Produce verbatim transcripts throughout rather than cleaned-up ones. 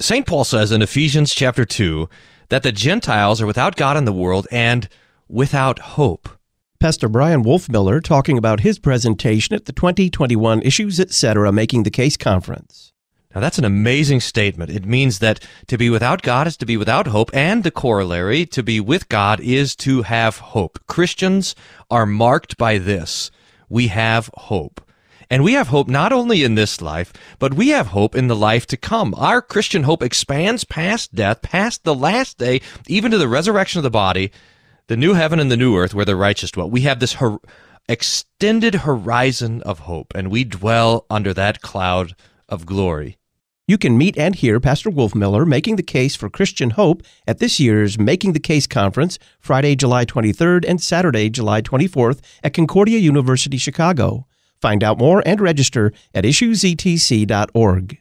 Saint Paul says in Ephesians chapter two that the Gentiles are without God in the world and without hope. Pastor Brian Wolfmiller talking about his presentation at the twenty twenty-one Issues Etc. Making the Case Conference. Now, that's an amazing statement. It means that to be without God is to be without hope, and the corollary, to be with God, is to have hope. Christians are marked by this. We have hope. And we have hope not only in this life, but we have hope in the life to come. Our Christian hope expands past death, past the last day, even to the resurrection of the body, the new heaven and the new earth where the righteous dwell. We have this hor- extended horizon of hope, and we dwell under that cloud of glory. You can meet and hear Pastor Wolfmiller making the case for Christian hope at this year's Making the Case Conference, Friday, July twenty-third and Saturday, July twenty-fourth at Concordia University, Chicago. Find out more and register at issues e t c dot org.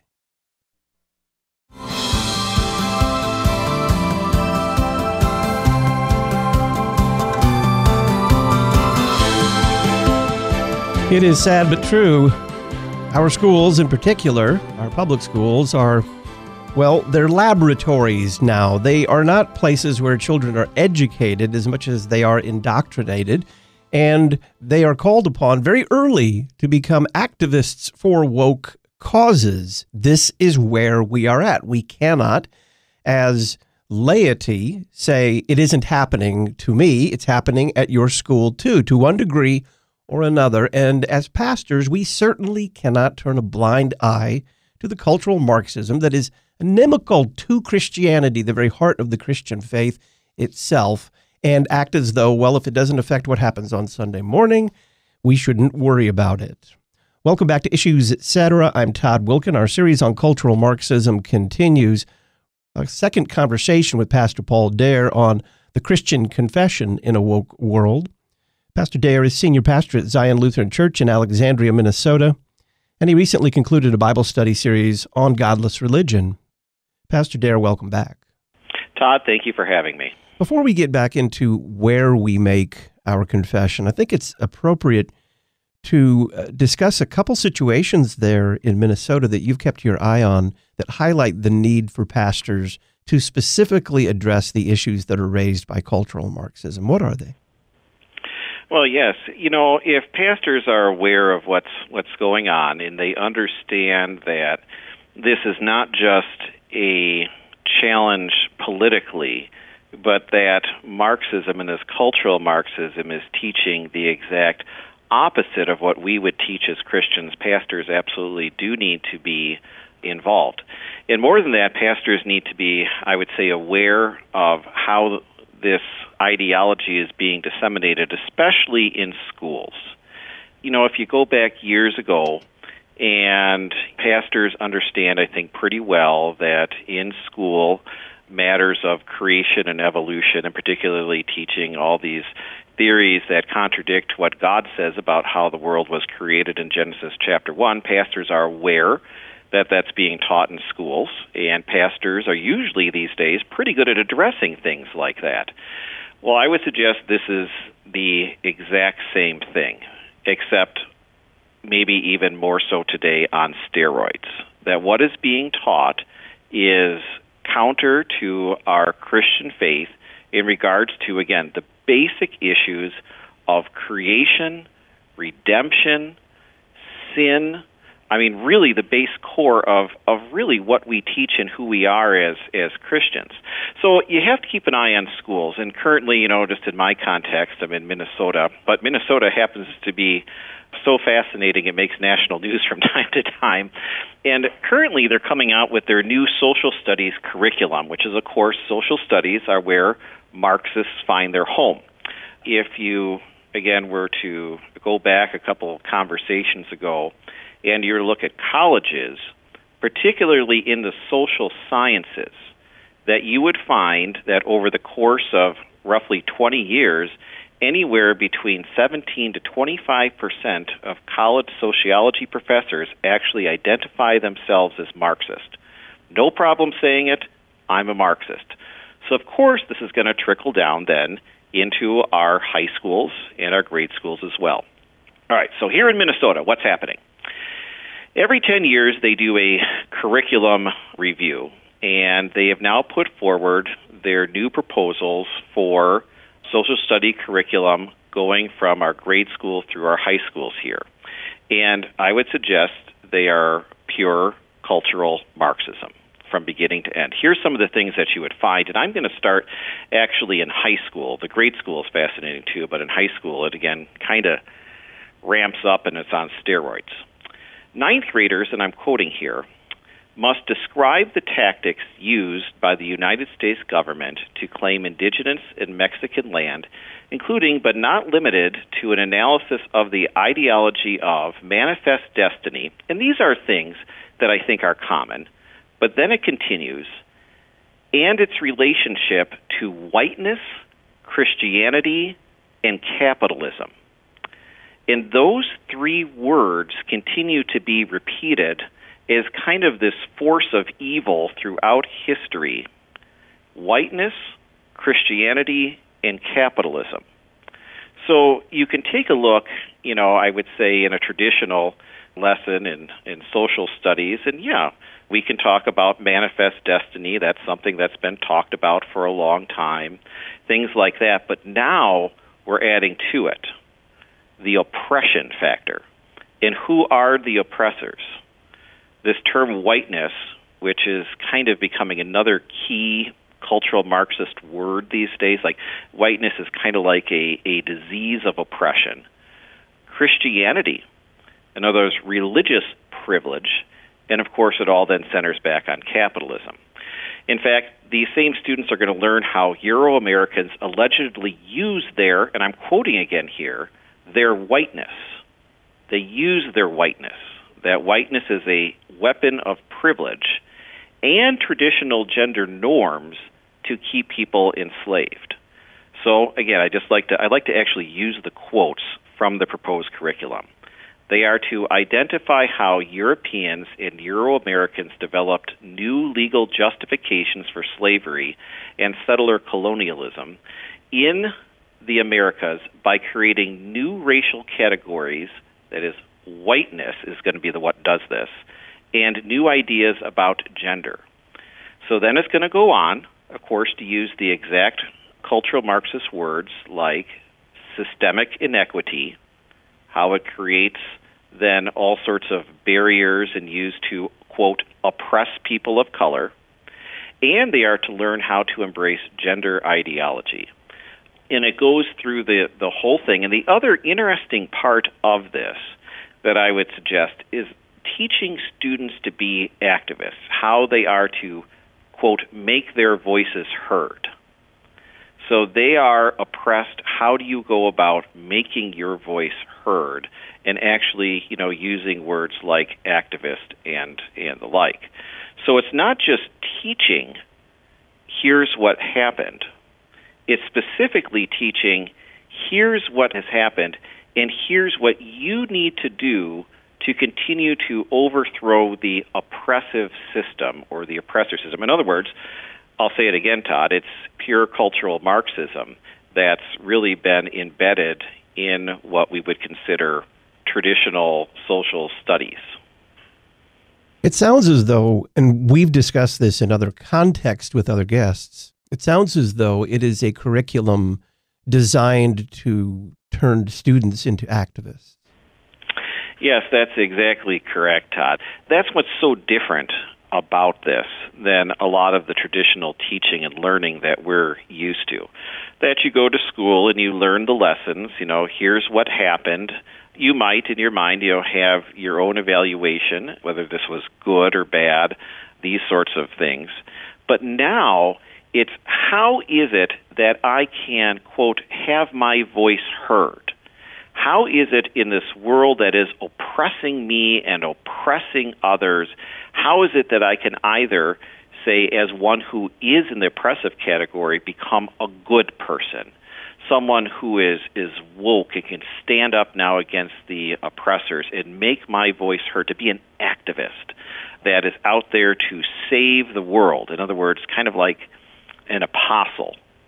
It is sad but true. Our schools in particular, our public schools, are, well, they're laboratories now. They are not places where children are educated as much as they are indoctrinated, and they are called upon very early to become activists for woke causes. This is where we are at. We cannot, as laity, say it isn't happening to me, it's happening at your school too, to one degree or another. And as pastors, we certainly cannot turn a blind eye to the cultural Marxism that is inimical to Christianity, the very heart of the Christian faith itself, and act as though, well, if it doesn't affect what happens on Sunday morning, we shouldn't worry about it. Welcome back to Issues Etc. I'm Todd Wilken. Our series on cultural Marxism continues. A second conversation with Pastor Paul Dare on the Christian confession in a woke world. Pastor Dare is senior pastor at Zion Lutheran Church in Alexandria, Minnesota, and he recently concluded a Bible study series on godless religion. Pastor Dare, welcome back. Todd, thank you for having me. Before we get back into where we make our confession, I think it's appropriate to discuss a couple situations there in Minnesota that you've kept your eye on that highlight the need for pastors to specifically address the issues that are raised by cultural Marxism. What are they? Well, yes. You know, if pastors are aware of what's what's going on and they understand that this is not just a challenge politically, but that Marxism and this cultural Marxism is teaching the exact opposite of what we would teach as Christians, pastors absolutely do need to be involved. And more than that, pastors need to be, I would say, aware of how this ideology is being disseminated, especially in schools. You know, if you go back years ago, and pastors understand, I think, pretty well that in school, matters of creation and evolution, and particularly teaching all these theories that contradict what God says about how the world was created in Genesis chapter one, pastors are aware that that's being taught in schools, and pastors are usually these days pretty good at addressing things like that. Well, I would suggest this is the exact same thing, except maybe even more so today on steroids. That what is being taught is counter to our Christian faith in regards to, again, the basic issues of creation, redemption, sin. I mean, really the base core of, of really what we teach and who we are as, as Christians. So you have to keep an eye on schools. And currently, you know, just in my context, I'm in Minnesota, but Minnesota happens to be so fascinating it makes national news from time to time. And currently they're coming out with their new social studies curriculum, which is, of course, social studies are where Marxists find their home. If you, again, were to go back a couple of conversations ago, and you look at colleges, particularly in the social sciences, that you would find that over the course of roughly twenty years, anywhere between seventeen to twenty-five percent of college sociology professors actually identify themselves as Marxist. No problem saying it, I'm a Marxist. So, of course, this is going to trickle down then into our high schools and our grade schools as well. All right, so here in Minnesota, what's happening? Every ten years, they do a curriculum review, and they have now put forward their new proposals for social study curriculum going from our grade school through our high schools here. And I would suggest they are pure cultural Marxism from beginning to end. Here's some of the things that you would find, and I'm going to start actually in high school. The grade school is fascinating too, but in high school it again kind of ramps up and it's on steroids. Ninth graders, and I'm quoting here, must describe the tactics used by the United States government to claim indigenous and Mexican land, including but not limited to an analysis of the ideology of manifest destiny. And these are things that I think are common. But then it continues, and its relationship to whiteness, Christianity, and capitalism. And those three words continue to be repeated as kind of this force of evil throughout history: whiteness, Christianity, and capitalism. So you can take a look, you know, I would say in a traditional lesson in, in social studies, and yeah, we can talk about manifest destiny. That's something that's been talked about for a long time, things like that. But now we're adding to it the oppression factor. And who are the oppressors? This term whiteness, which is kind of becoming another key cultural Marxist word these days, like whiteness is kind of like a, a disease of oppression. Christianity, in other words, religious privilege, and of course it all then centers back on capitalism. In fact, these same students are going to learn how Euro-Americans allegedly use their, and I'm quoting again here, their whiteness. They use their whiteness. That whiteness is a weapon of privilege and traditional gender norms to keep people enslaved. So again, I just like to I like to actually use the quotes from the proposed curriculum. They are to identify how Europeans and Euro-Americans developed new legal justifications for slavery and settler colonialism in the Americas by creating new racial categories, that is, whiteness is going to be the what does this, and new ideas about gender. So then it's going to go on, of course, to use the exact cultural Marxist words like systemic inequity, how it creates then all sorts of barriers and used to, quote, oppress people of color, and they are to learn how to embrace gender ideology. And it goes through the, the whole thing. And the other interesting part of this that I would suggest is teaching students to be activists, how they are to, quote, make their voices heard. So they are oppressed. How do you go about making your voice heard and actually, you know, using words like activist and, and the like? So it's not just teaching, here's what happened. It's specifically teaching, here's what has happened, and here's what you need to do to continue to overthrow the oppressive system or the oppressor system. In other words, I'll say it again, Todd, it's pure cultural Marxism that's really been embedded in what we would consider traditional social studies. It sounds as though, and we've discussed this in other contexts with other guests, it sounds as though it is a curriculum designed to turn students into activists. Yes, that's exactly correct, Todd. That's what's so different about this than a lot of the traditional teaching and learning that we're used to. That you go to school and you learn the lessons, you know, here's what happened. You might, in your mind, you know, have your own evaluation, whether this was good or bad, these sorts of things. But now it's how is it that I can, quote, have my voice heard? How is it in this world that is oppressing me and oppressing others, how is it that I can either, say, as one who is in the oppressive category, become a good person, someone who is, is woke and can stand up now against the oppressors and make my voice heard, to be an activist that is out there to save the world? In other words, kind of like an apostle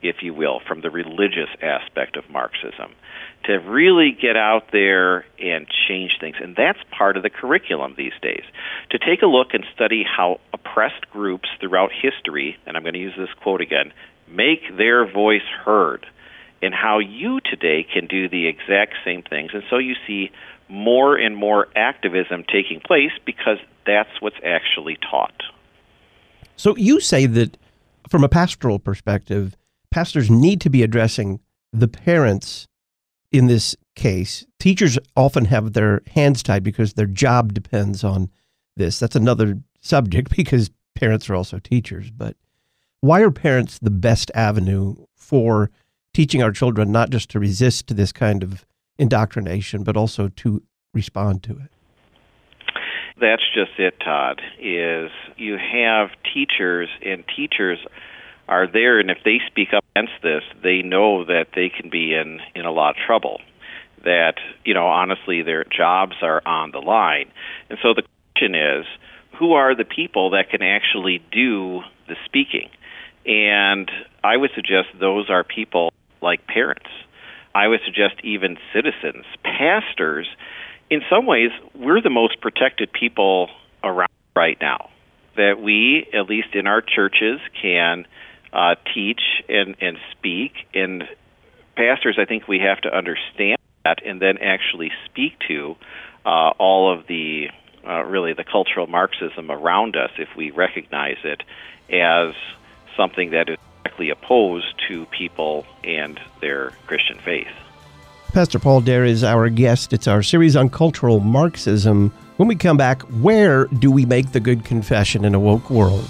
if you will, from the religious aspect of Marxism, to really get out there and change things. And that's part of the curriculum these days, to take a look and study how oppressed groups throughout history, and I'm going to use this quote again, make their voice heard, and how you today can do the exact same things. And so you see more and more activism taking place because that's what's actually taught. So you say that from a pastoral perspective, pastors need to be addressing the parents in this case. Teachers often have their hands tied because their job depends on this. That's another subject because parents are also teachers. But why are parents the best avenue for teaching our children not just to resist this kind of indoctrination, but also to respond to it? That's just it, Todd, is you have teachers, and teachers are there, and if they speak up against this, they know that they can be in, in a lot of trouble, that, you know, honestly, their jobs are on the line. And so the question is, who are the people that can actually do the speaking? And I would suggest those are people like parents. I would suggest even citizens. Pastors, in some ways, we're the most protected people around right now, that we, at least in our churches, can uh, teach and, and speak. And pastors, I think we have to understand that and then actually speak to uh, all of the, uh, really, the cultural Marxism around us if we recognize it as something that is directly opposed to people and their Christian faith. Pastor Paul Dare is our guest. It's our series on cultural Marxism. When we come back, where do we make the good confession in a woke world?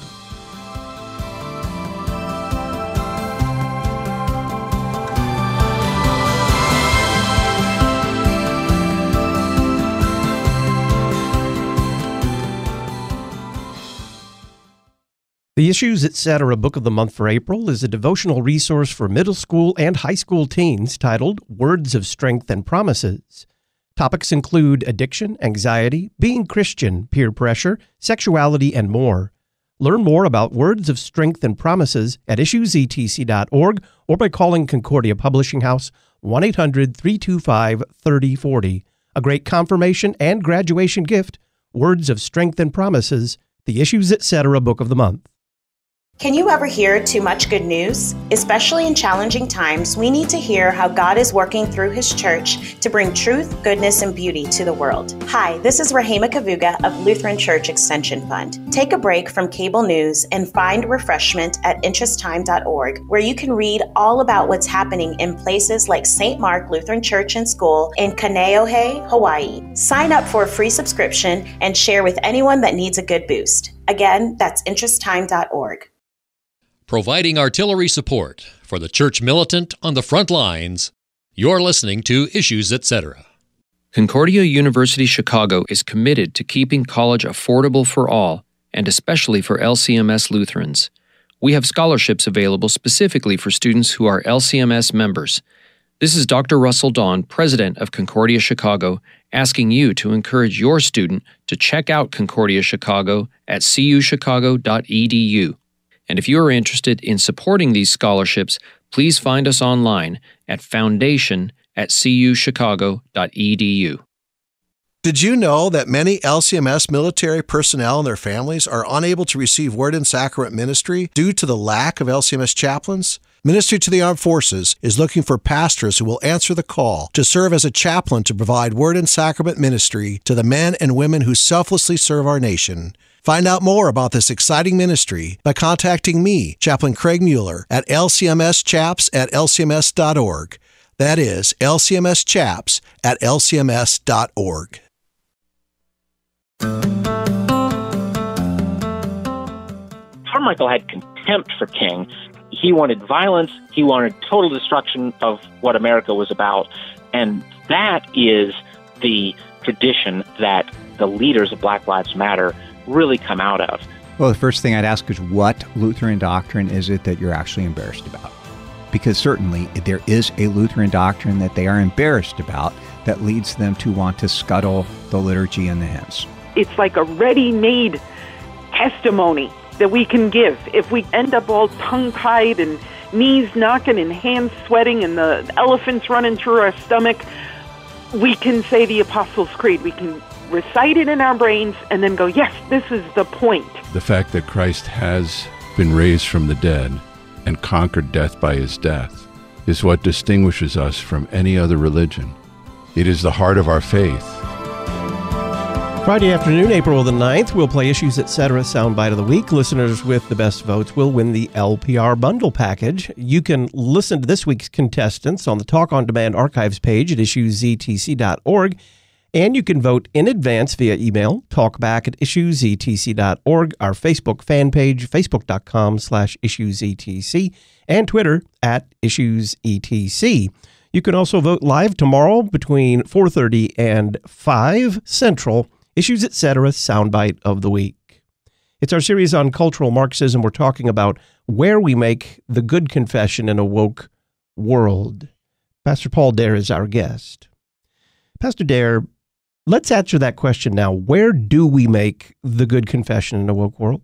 The Issues Etc. Book of the Month for April is a devotional resource for middle school and high school teens titled Words of Strength and Promises. Topics include addiction, anxiety, being Christian, peer pressure, sexuality, and more. Learn more about Words of Strength and Promises at issues e t c dot org or by calling Concordia Publishing House one eight hundred, three two five, three oh four oh. A great confirmation and graduation gift, Words of Strength and Promises, the Issues Etc. Book of the Month. Can you ever hear too much good news? Especially in challenging times, we need to hear how God is working through His church to bring truth, goodness, and beauty to the world. Hi, this is Rahema Kavuga of Lutheran Church Extension Fund. Take a break from cable news and find refreshment at interest time dot org, where you can read all about what's happening in places like Saint Mark Lutheran Church and School in Kaneohe, Hawaii. Sign up for a free subscription and share with anyone that needs a good boost. Again, that's interest time dot org. Providing artillery support for the church militant on the front lines, you're listening to Issues Etc. Concordia University Chicago is committed to keeping college affordable for all, and especially for L C M S Lutherans. We have scholarships available specifically for students who are L C M S members. This is Doctor Russell Dawn, president of Concordia Chicago, asking you to encourage your student to check out Concordia Chicago at c u chicago dot e d u. And if you are interested in supporting these scholarships, please find us online at foundation at c u chicago dot e d u. Did you know that many L C M S military personnel and their families are unable to receive Word and Sacrament ministry due to the lack of L C M S chaplains? Ministry to the Armed Forces is looking for pastors who will answer the call to serve as a chaplain to provide Word and Sacrament ministry to the men and women who selflessly serve our nation. Find out more about this exciting ministry by contacting me, Chaplain Craig Mueller, at l c m s chaps at l c m s dot org. That is l c m s chaps at l c m s dot org. Carmichael had contempt for King. He wanted violence. He wanted total destruction of what America was about. And that is the tradition that the leaders of Black Lives Matter really come out of. Well, the first thing I'd ask is, what Lutheran doctrine is it that you're actually embarrassed about? Because certainly there is a Lutheran doctrine that they are embarrassed about that leads them to want to scuttle the liturgy and the hymns. It's like a ready-made testimony that we can give. If we end up all tongue-tied and knees knocking and hands sweating and the elephants running through our stomach, we can say the Apostles' Creed. We can recite it in our brains and then go, yes, this is the point. The fact that Christ has been raised from the dead and conquered death by his death is what distinguishes us from any other religion. It is the heart of our faith. Friday afternoon, April the ninth, we'll play Issues Etc. Soundbite of the Week. Listeners with the best votes will win the L P R Bundle Package. You can listen to this week's contestants on the Talk On Demand archives page at issues z t c dot org. And you can vote in advance via email, talkback at issues z t c dot org, our Facebook fan page, facebook.com slash issuesetc, and Twitter at issuesetc. You can also vote live tomorrow between four thirty and five Central, Issues Etc. Soundbite of the Week. It's our series on cultural Marxism. We're talking about where we make the good confession in a woke world. Pastor Paul Dare is our guest. Pastor Dare, let's answer that question now. Where do we make the good confession in a woke world?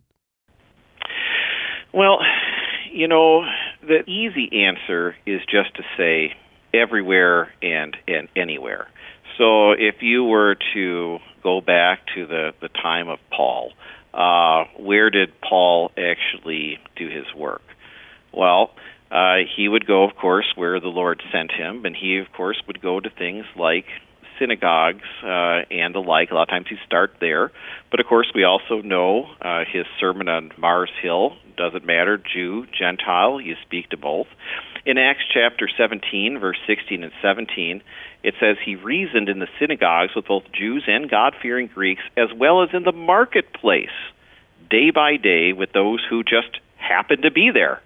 Well, you know, the easy answer is just to say everywhere and, and anywhere. So if you were to go back to the, the time of Paul, uh, where did Paul actually do his work? Well, uh, he would go, of course, where the Lord sent him, and he, of course, would go to things like synagogues uh, and the like. A lot of times he'd start there. But, of course, we also know uh, his sermon on Mars Hill, doesn't matter, Jew, Gentile, you speak to both. In Acts chapter seventeen, verse sixteen and seventeen, it says, he reasoned in the synagogues with both Jews and God-fearing Greeks, as well as in the marketplace, day by day with those who just happened to be there,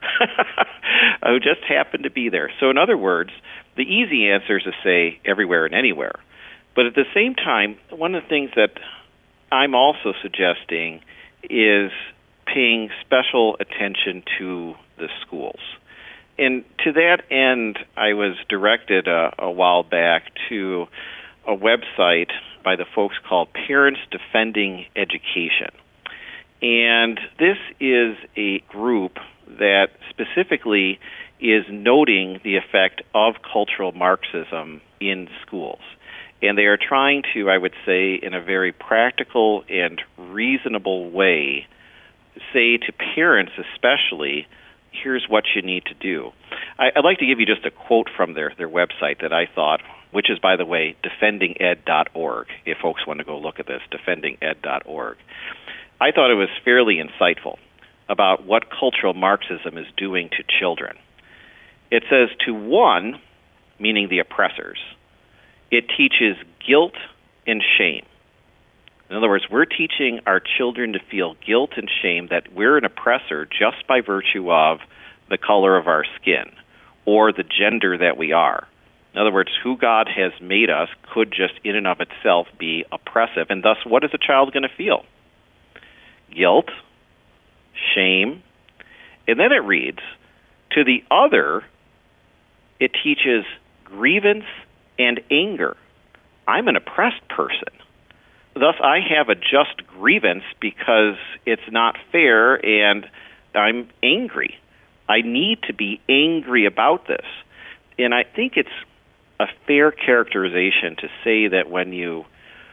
who just happened to be there. So in other words, the easy answer is to say everywhere and anywhere. But at the same time, one of the things that I'm also suggesting is paying special attention to the schools. And to that end, I was directed a, a while back to a website by the folks called Parents Defending Education. And this is a group that specifically is noting the effect of cultural Marxism in schools. And they are trying to, I would say, in a very practical and reasonable way, say to parents especially, here's what you need to do. I, I'd like to give you just a quote from their, their website that I thought, which is, by the way, defending ed dot org, if folks want to go look at this, defending ed dot org. I thought it was fairly insightful about what cultural Marxism is doing to children. It says, to one, meaning the oppressors, it teaches guilt and shame. In other words, we're teaching our children to feel guilt and shame that we're an oppressor just by virtue of the color of our skin or the gender that we are. In other words, who God has made us could just in and of itself be oppressive. And thus, what is a child going to feel? Guilt, shame. And then it reads, to the other, it teaches grievance and anger. I'm an oppressed person. Thus, I have a just grievance because it's not fair and I'm angry. I need to be angry about this. And I think it's a fair characterization to say that when you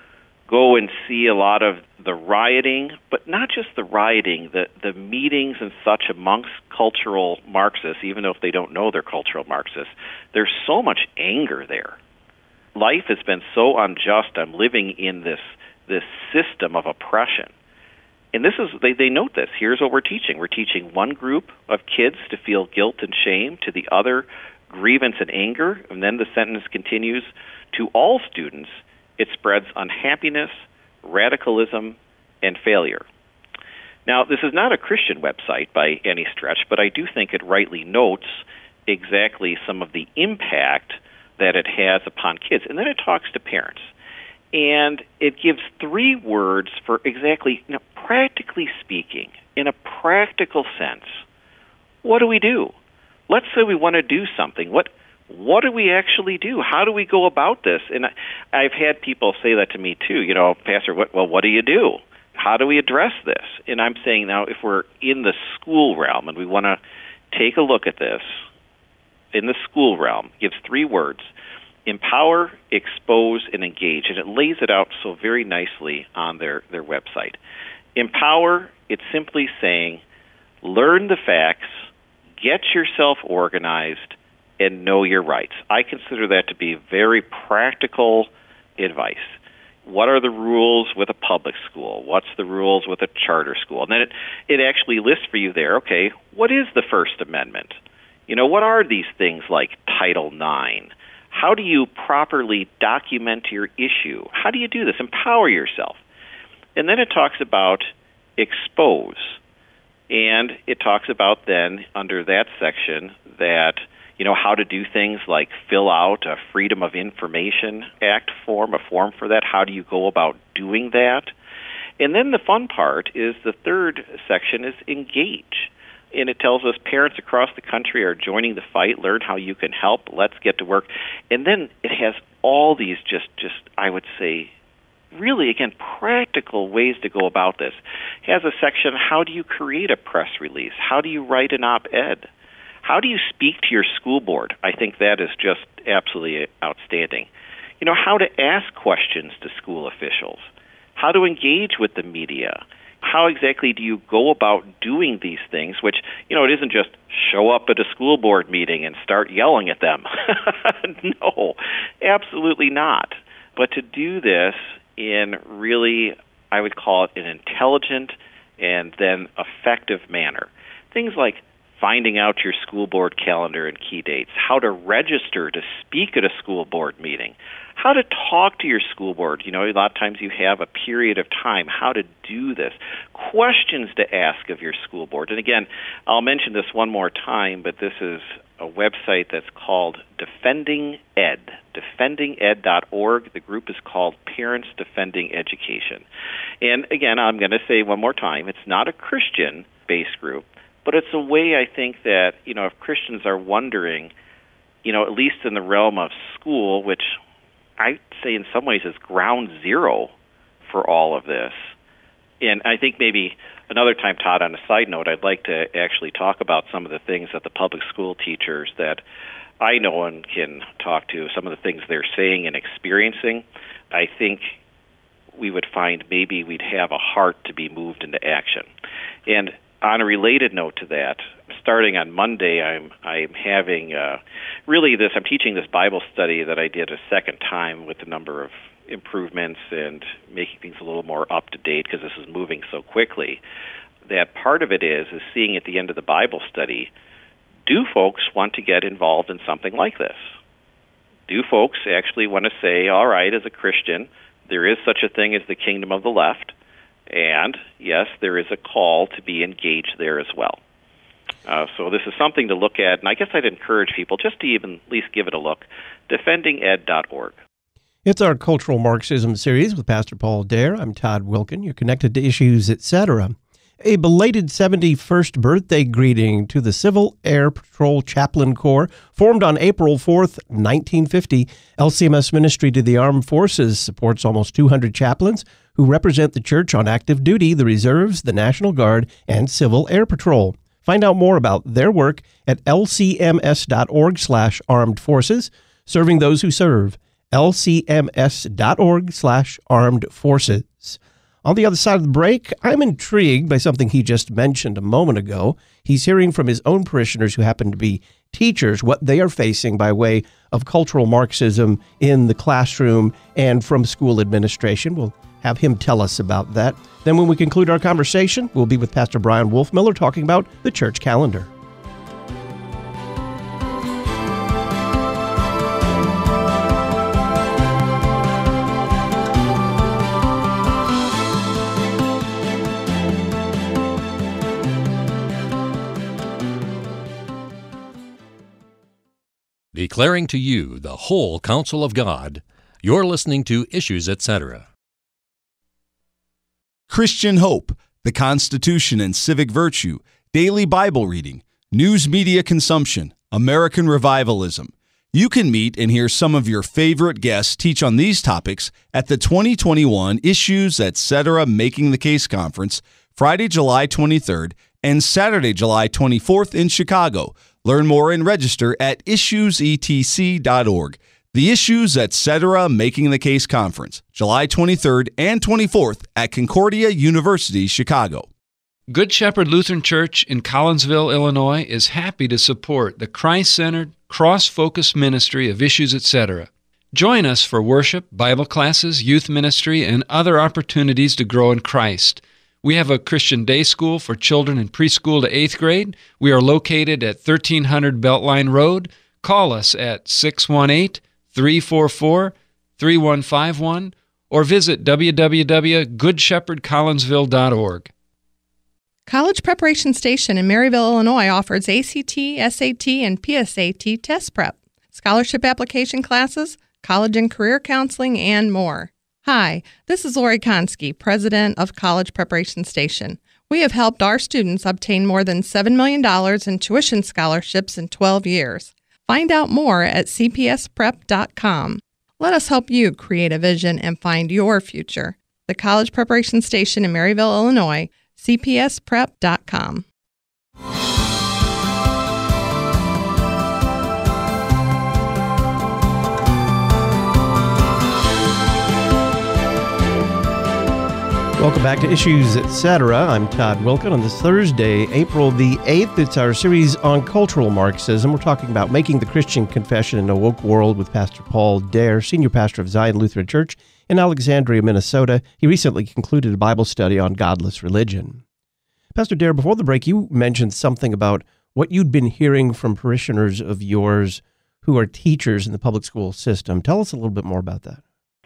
go and see a lot of the rioting, but not just the rioting, the, the meetings and such amongst cultural Marxists, even though if they don't know they're cultural Marxists, there's so much anger there. Life has been so unjust. I'm living in this this system of oppression. And this is, they, they note this. Here's what we're teaching. We're teaching one group of kids to feel guilt and shame, to the other grievance and anger, and then the sentence continues, to all students, it spreads unhappiness, radicalism, and failure. Now, this is not a Christian website by any stretch, but I do think it rightly notes exactly some of the impact that it has upon kids. And then it talks to parents. And it gives three words for exactly, you know, practically speaking, in a practical sense, what do we do? Let's say we want to do something. What what do we actually do? How do we go about this? And I, I've had people say that to me too. You know, Pastor, what, well, what do you do? How do we address this? And I'm saying now, if we're in the school realm and we want to take a look at this in the school realm. It gives three words: empower, expose, and engage. And it lays it out so very nicely on their, their website. Empower, it's simply saying, learn the facts, get yourself organized, and know your rights. I consider that to be very practical advice. What are the rules with a public school? What's the rules with a charter school? And then it, it actually lists for you there, okay, what is the First Amendment? You know, what are these things like Title nine? How do you properly document your issue? How do you do this? Empower yourself. And then it talks about expose. And it talks about then, under that section, that, you know, how to do things like fill out a Freedom of Information Act form, a form for that. How do you go about doing that? And then the fun part is the third section is engage. And it tells us parents across the country are joining the fight. Learn how you can help. Let's get to work. And then it has all these just, just I would say, really, again, practical ways to go about this. It has a section, how do you create a press release? How do you write an op-ed? How do you speak to your school board? I think that is just absolutely outstanding. You know, how to ask questions to school officials. How to engage with the media. How exactly do you go about doing these things, which, you know, it isn't just show up at a school board meeting and start yelling at them. No, absolutely not. But to do this in really, I would call it an intelligent and then effective manner. Things like finding out your school board calendar and key dates, how to register to speak at a school board meeting, how to talk to your school board. You know, a lot of times you have a period of time, how to do this, questions to ask of your school board. And again, I'll mention this one more time, but this is a website that's called Defending Ed, defending ed dot org. The group is called Parents Defending Education. And again, I'm going to say one more time, it's not a Christian-based group, but it's a way I think that, you know, if Christians are wondering, you know, at least in the realm of school, which I'd say in some ways is ground zero for all of this. And I think maybe another time, Todd, on a side note, I'd like to actually talk about some of the things that the public school teachers that I know and can talk to, some of the things they're saying and experiencing. I think we would find maybe we'd have a heart to be moved into action. And on a related note to that, starting on Monday, I'm I'm having uh, really this. I'm teaching this Bible study that I did a second time with a number of improvements and making things a little more up to date because this is moving so quickly. That part of it is is seeing at the end of the Bible study, do folks want to get involved in something like this? Do folks actually want to say, all right, as a Christian, there is such a thing as the kingdom of the left? And, yes, there is a call to be engaged there as well. Uh, so this is something to look at, and I guess I'd encourage people just to even at least give it a look, defending ed dot org. It's our Cultural Marxism series with Pastor Paul Dare. I'm Todd Wilkin. You're connected to Issues, et cetera. A belated seventy-first birthday greeting to the Civil Air Patrol Chaplain Corps. Formed on April fourth, nineteen fifty, L C M S Ministry to the Armed Forces supports almost two hundred chaplains who represent the church on active duty, the reserves, the National Guard, and Civil Air Patrol. Find out more about their work at l c m s dot org slash armed forces, serving those who serve. l c m s dot org slash armed forces. On the other side of the break, I'm intrigued by something he just mentioned a moment ago. He's hearing from his own parishioners who happen to be teachers what they are facing by way of cultural Marxism in the classroom and from school administration. We'll have him tell us about that. Then when we conclude our conversation, we'll be with Pastor Brian Wolfmiller talking about the church calendar. Declaring to you the whole counsel of God, you're listening to Issues, et cetera. Christian Hope, the Constitution and Civic Virtue, Daily Bible Reading, News Media Consumption, American Revivalism. You can meet and hear some of your favorite guests teach on these topics at the twenty twenty-one Issues, et cetera. Making the Case Conference, Friday, July twenty-third and Saturday, July twenty-fourth in Chicago. Learn more and register at issues e t c dot org. The Issues Etc. Making the Case Conference, July twenty-third and twenty-fourth at Concordia University, Chicago. Good Shepherd Lutheran Church in Collinsville, Illinois is happy to support the Christ-centered, cross-focused ministry of Issues Etc. Join us for worship, Bible classes, youth ministry, and other opportunities to grow in Christ. We have a Christian day school for children in preschool to eighth grade. We are located at thirteen hundred Beltline Road. Call us at six one eight, three four four, three one five one or visit w w w dot good shepherd collinsville dot org. College Preparation Station in Maryville, Illinois offers A C T, S A T, and P S A T test prep, scholarship application classes, college and career counseling, and more. Hi, this is Lori Konski, president of College Preparation Station. We have helped our students obtain more than seven million dollars in tuition scholarships in twelve years. Find out more at c p s prep dot com. Let us help you create a vision and find your future. The College Preparation Station in Maryville, Illinois, c p s prep dot com. Welcome back to Issues Etc. I'm Todd Wilken. On this Thursday, April the eighth, it's our series on cultural Marxism. We're talking about making the Christian confession in a woke world with Pastor Paul Dare, senior pastor of Zion Lutheran Church in Alexandria, Minnesota. He recently concluded a Bible study on godless religion. Pastor Dare, before the break, you mentioned something about what you'd been hearing from parishioners of yours who are teachers in the public school system. Tell us a little bit more about that.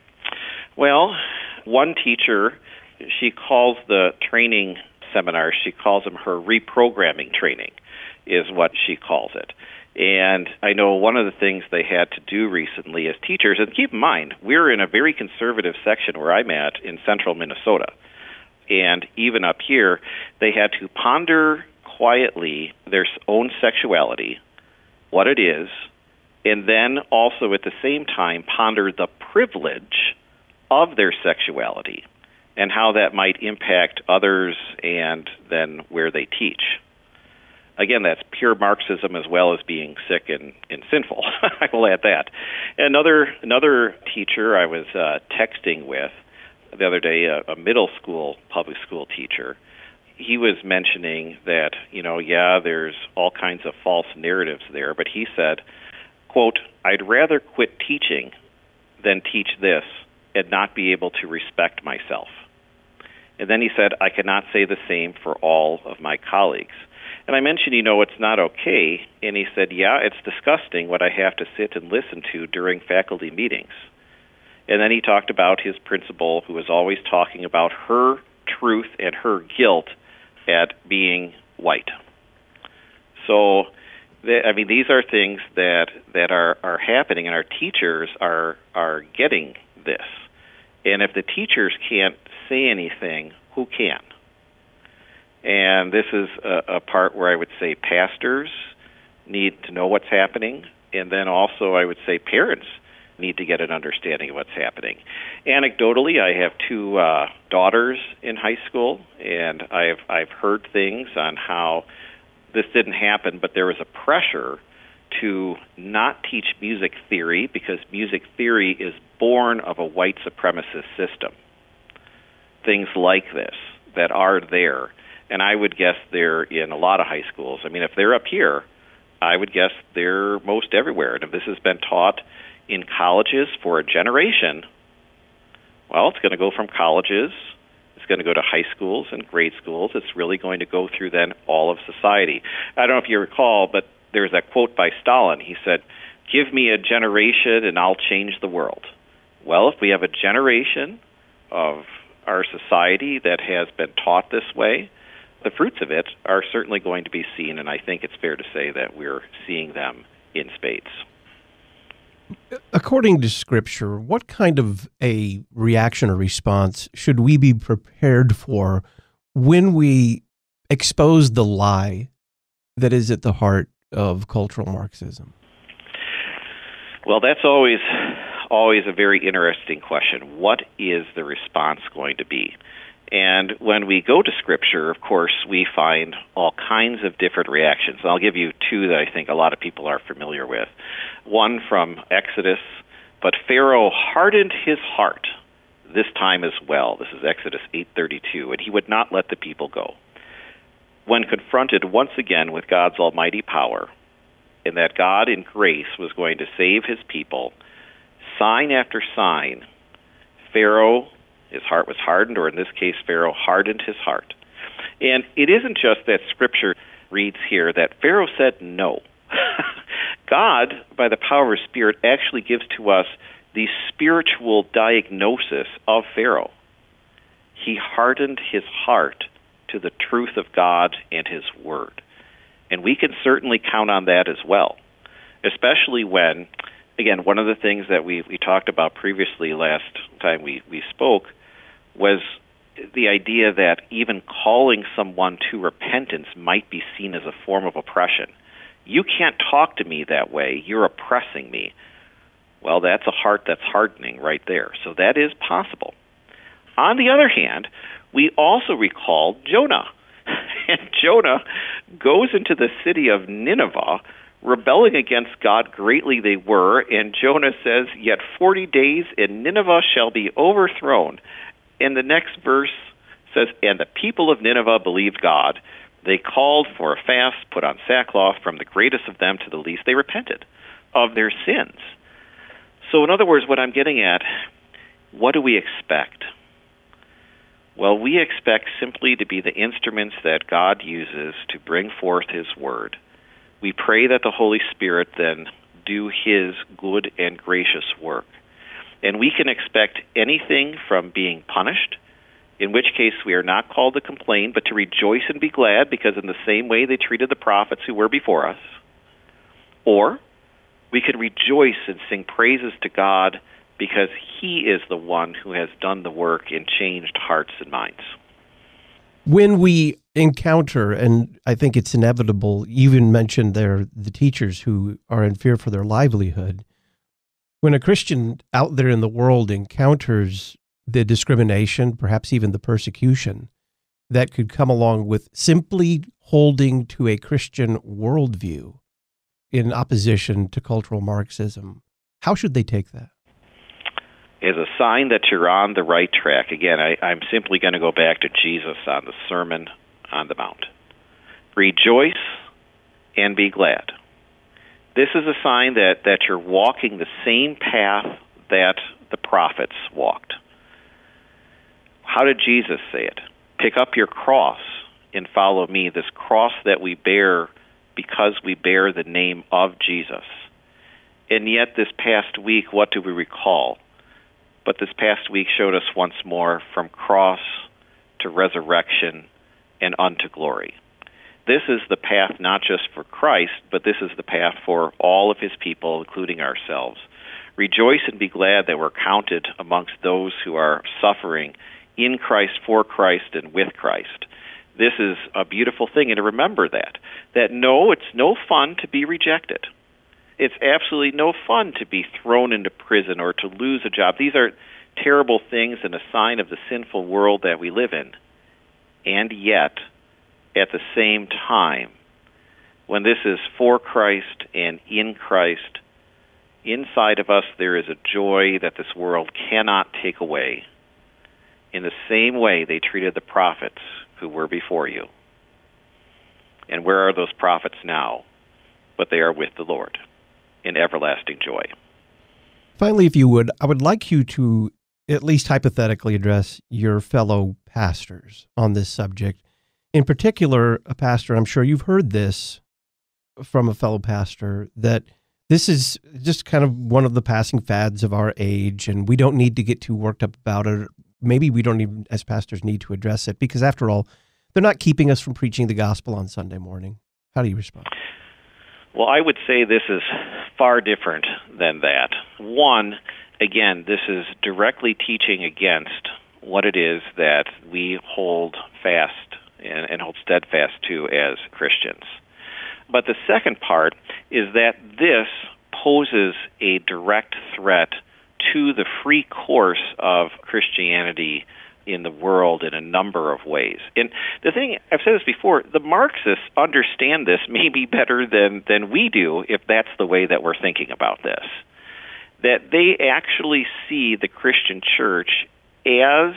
Well, one teacher, she calls the training seminar, she calls them her reprogramming training, is what she calls it. And I know one of the things they had to do recently as teachers, and keep in mind, we're in a very conservative section where I'm at in central Minnesota. And even up here, they had to ponder quietly their own sexuality, what it is, and then also at the same time ponder the privilege of their sexuality and how that might impact others and then where they teach. Again, that's pure Marxism as well as being sick and, and sinful. I will add that. Another another teacher I was uh, texting with the other day, a, a middle school public school teacher, he was mentioning that, you know, yeah, there's all kinds of false narratives there, but he said, quote, "I'd rather quit teaching than teach this and not be able to respect myself." And then he said, "I cannot say the same for all of my colleagues." And I mentioned, you know, it's not okay. And he said, yeah, it's disgusting what I have to sit and listen to during faculty meetings. And then he talked about his principal, who was always talking about her truth and her guilt at being white. So, I mean, these are things that, that are, are happening, and our teachers are are getting this. And if the teachers can't say anything, who can? And this is a, a part where I would say pastors need to know what's happening, and then also I would say parents need to get an understanding of what's happening. Anecdotally, I have two uh, daughters in high school, and I've I've heard things on how this didn't happen, but there was a pressure to not teach music theory because music theory is born of a white supremacist system. Things like this that are there. And I would guess they're in a lot of high schools. I mean, if they're up here, I would guess they're most everywhere. And if this has been taught in colleges for a generation, well, it's going to go from colleges, it's going to go to high schools and grade schools. It's really going to go through then all of society. I don't know if you recall, but there's that quote by Stalin. He said, "Give me a generation and I'll change the world." Well, if we have a generation of our society that has been taught this way, the fruits of it are certainly going to be seen, and I think it's fair to say that we're seeing them in spades. According to Scripture, what kind of a reaction or response should we be prepared for when we expose the lie that is at the heart of cultural Marxism? Well, that's always always a very interesting question. What is the response going to be? And when we go to Scripture, of course, we find all kinds of different reactions. And I'll give you two that I think a lot of people are familiar with. One from Exodus, but Pharaoh hardened his heart this time as well. This is Exodus eight thirty-two, and he would not let the people go. When confronted once again with God's almighty power, and that God in grace was going to save his people, sign after sign, Pharaoh, his heart was hardened, or in this case, Pharaoh hardened his heart. And it isn't just that Scripture reads here that Pharaoh said no. God, by the power of his Spirit, actually gives to us the spiritual diagnosis of Pharaoh. He hardened his heart to the truth of God and his word. And we can certainly count on that as well, especially when, again, one of the things that we, we talked about previously last time we, we spoke was the idea that even calling someone to repentance might be seen as a form of oppression. You can't talk to me that way. You're oppressing me. Well, that's a heart that's hardening right there. So that is possible. On the other hand, we also recall Jonah. And Jonah goes into the city of Nineveh, rebelling against God greatly they were, and Jonah says, "Yet forty days, and Nineveh shall be overthrown." And the next verse says, "And the people of Nineveh believed God. They called for a fast, put on sackcloth, from the greatest of them to the least. They repented of their sins." So in other words, what I'm getting at, what do we expect? Well, we expect simply to be the instruments that God uses to bring forth his word. We pray that the Holy Spirit then do his good and gracious work. And we can expect anything from being punished, in which case we are not called to complain, but to rejoice and be glad, because in the same way they treated the prophets who were before us. Or we could rejoice and sing praises to God because he is the one who has done the work and changed hearts and minds. When we encounter, and I think it's inevitable, you even mentioned there the teachers who are in fear for their livelihood. When a Christian out there in the world encounters the discrimination, perhaps even the persecution, that could come along with simply holding to a Christian worldview in opposition to cultural Marxism, how should they take that? As a sign that you're on the right track. Again, I, I'm simply going to go back to Jesus on the Sermon on the Mount. Rejoice and be glad. This is a sign that, that you're walking the same path that the prophets walked. How did Jesus say it? Pick up your cross and follow me, this cross that we bear because we bear the name of Jesus. And yet this past week, what do we recall? But this past week showed us once more from cross to resurrection and unto glory. This is the path not just for Christ, but this is the path for all of his people, including ourselves. Rejoice and be glad that we're counted amongst those who are suffering in Christ, for Christ, and with Christ. This is a beautiful thing, and to remember that, that no, it's no fun to be rejected. It's absolutely no fun to be thrown into prison or to lose a job. These are terrible things and a sign of the sinful world that we live in. And yet, at the same time, when this is for Christ and in Christ, inside of us there is a joy that this world cannot take away. In the same way they treated the prophets who were before you. And where are those prophets now? But they are with the Lord in everlasting joy. Finally, if you would, I would like you to at least hypothetically address your fellow pastors on this subject. In particular, a pastor, I'm sure you've heard this from a fellow pastor, that this is just kind of one of the passing fads of our age, and we don't need to get too worked up about it. Maybe we don't even, as pastors, need to address it, because after all, they're not keeping us from preaching the gospel on Sunday morning. How do you respond? Well, I would say this is far different than that. One, again, this is directly teaching against what it is that we hold fast and, and hold steadfast to as Christians. But the second part is that this poses a direct threat to the free course of Christianity in the world in a number of ways. And the thing, I've said this before, the Marxists understand this maybe better than, than we do, if that's the way that we're thinking about this. That they actually see the Christian church as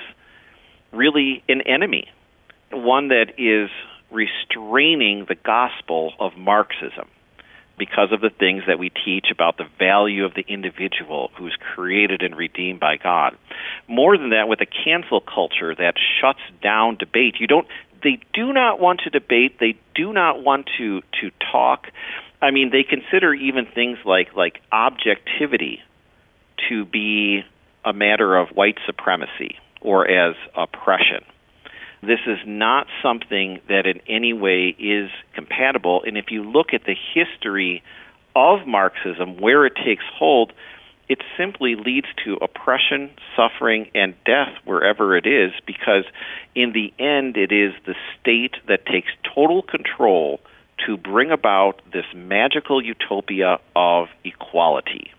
really an enemy, one that is restraining the gospel of Marxism because of the things that we teach about the value of the individual who's created and redeemed by God. More than that, with a cancel culture that shuts down debate, you don't. They do not want to debate. They do not want to to talk. I mean, they consider even things like like objectivity to be a matter of white supremacy or as oppression. This is not something that in any way is compatible. And if you look at the history of Marxism, where it takes hold, it simply leads to oppression, suffering, and death wherever it is, because in the end it is the state that takes total control to bring about this magical utopia of equality.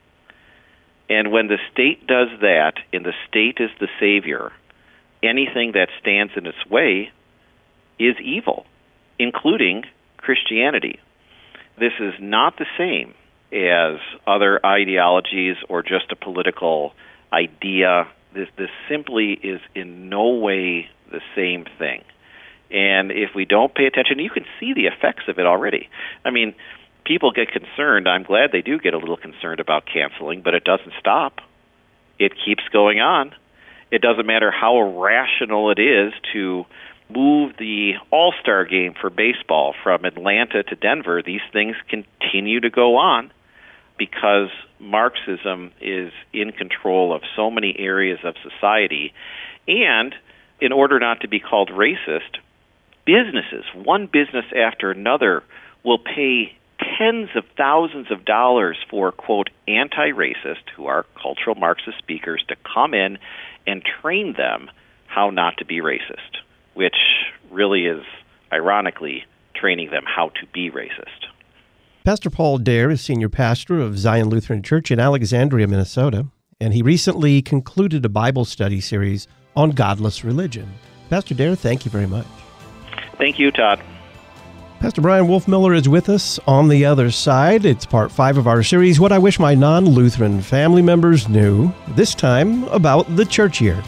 And when the state does that, and the state is the savior, anything that stands in its way is evil, including Christianity. This is not the same as other ideologies or just a political idea. This, this simply is in no way the same thing. And if we don't pay attention, you can see the effects of it already. I mean, people get concerned. I'm glad they do get a little concerned about canceling, but it doesn't stop. It keeps going on. It doesn't matter how irrational it is to move the All-Star game for baseball from Atlanta to Denver. These things continue to go on because Marxism is in control of so many areas of society. And in order not to be called racist, businesses, one business after another, will pay tens of thousands of dollars for, quote, anti-racist, who are cultural Marxist speakers, to come in and train them how not to be racist, which really is, ironically, training them how to be racist. Pastor Paul Dare is senior pastor of Zion Lutheran Church in Alexandria, Minnesota, and he recently concluded a Bible study series on godless religion. Pastor Dare, thank you very much. Thank you, Todd. Pastor Brian Wolfmiller is with us on the other side. It's part five of our series, What I Wish My Non-Lutheran Family Members Knew, this time about the church year.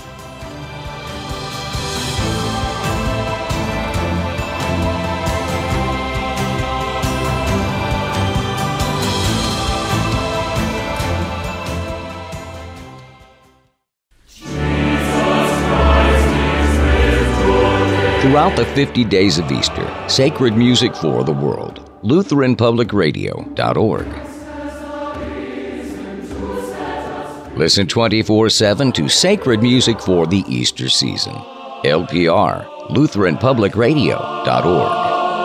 Throughout the fifty days of Easter, sacred music for the world. Lutheran Public Radio dot org. Listen twenty-four seven to sacred music for the Easter season. L P R, Lutheran Public Radio dot org.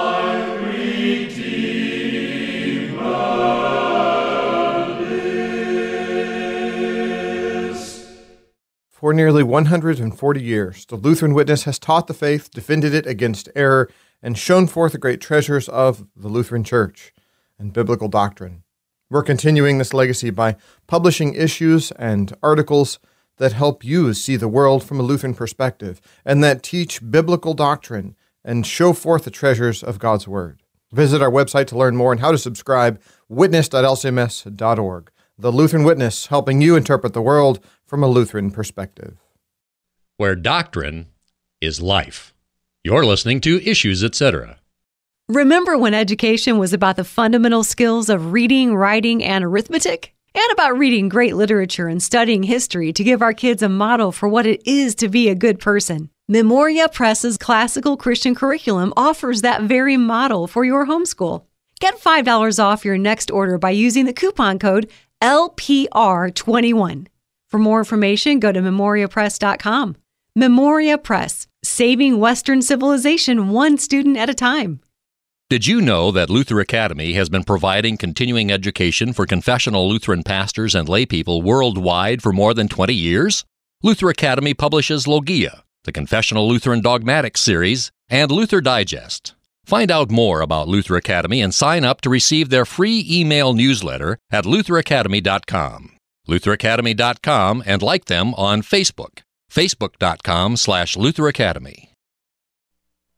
For nearly one hundred forty years, the Lutheran Witness has taught the faith, defended it against error, and shown forth the great treasures of the Lutheran Church and biblical doctrine. We're continuing this legacy by publishing issues and articles that help you see the world from a Lutheran perspective and that teach biblical doctrine and show forth the treasures of God's Word. Visit our website to learn more and how to subscribe, witness dot L C M S dot org. The Lutheran Witness, helping you interpret the world from a Lutheran perspective. Where doctrine is life. You're listening to Issues, et cetera. Remember when education was about the fundamental skills of reading, writing, and arithmetic? And about reading great literature and studying history to give our kids a model for what it is to be a good person. Memoria Press's classical Christian curriculum offers that very model for your homeschool. Get five dollars off your next order by using the coupon code L P R twenty-one. For more information, go to memoria press dot com. Memoria Press, saving Western civilization one student at a time. Did you know that Luther Academy has been providing continuing education for confessional Lutheran pastors and laypeople worldwide for more than twenty years? Luther Academy publishes Logia, the Confessional Lutheran Dogmatics series, and Luther Digest. Find out more about Luther Academy and sign up to receive their free email newsletter at luther academy dot com. luther academy dot com and like them on Facebook. Facebook.com slash Luther Academy.